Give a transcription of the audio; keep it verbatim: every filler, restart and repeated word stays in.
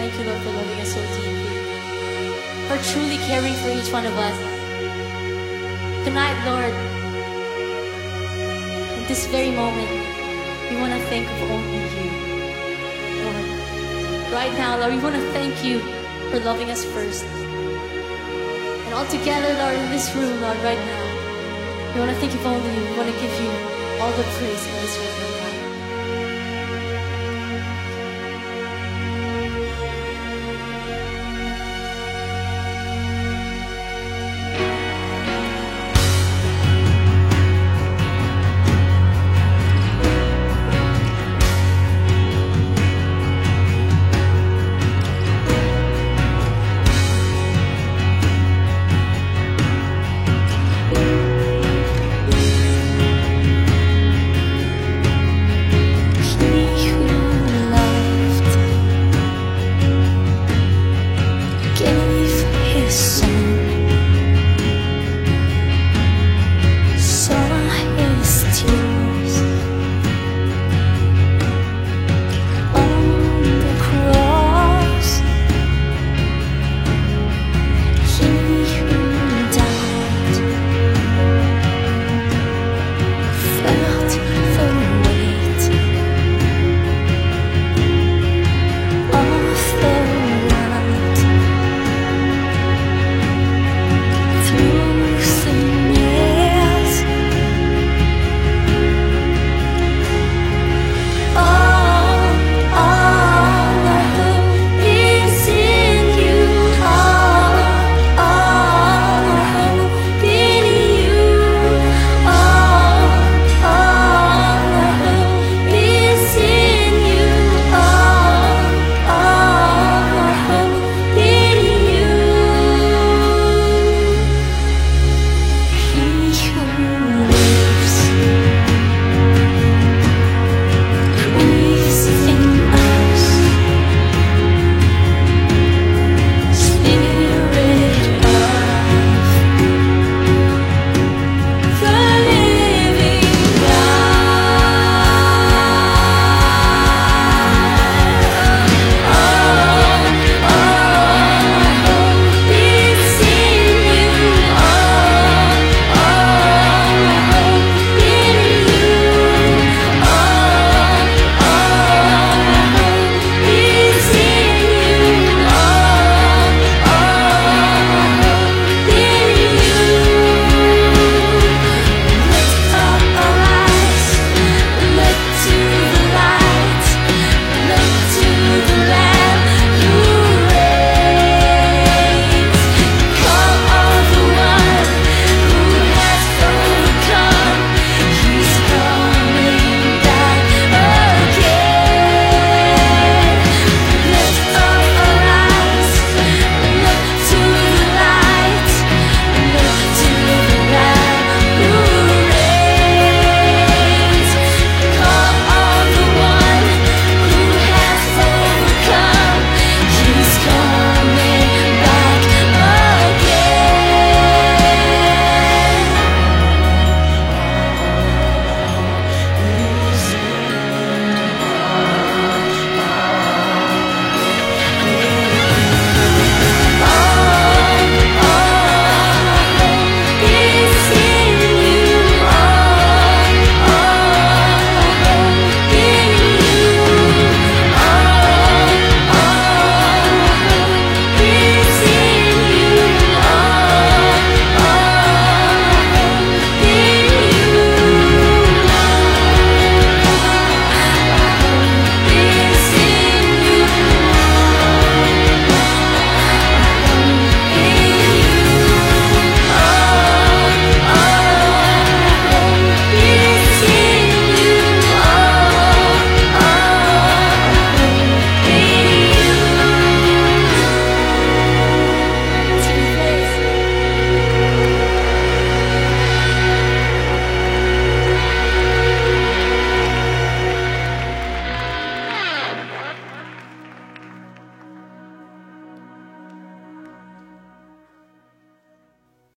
thank you, Lord, for loving us so deeply, for truly caring for each one of us. Tonight, Lord, in this very moment, we want to think of only you, Lord. Right now, Lord, we want to thank you for loving us first. And all together, Lord, in this room, Lord, right now, we want to thank you for only you. We want to give you all the praise in this room.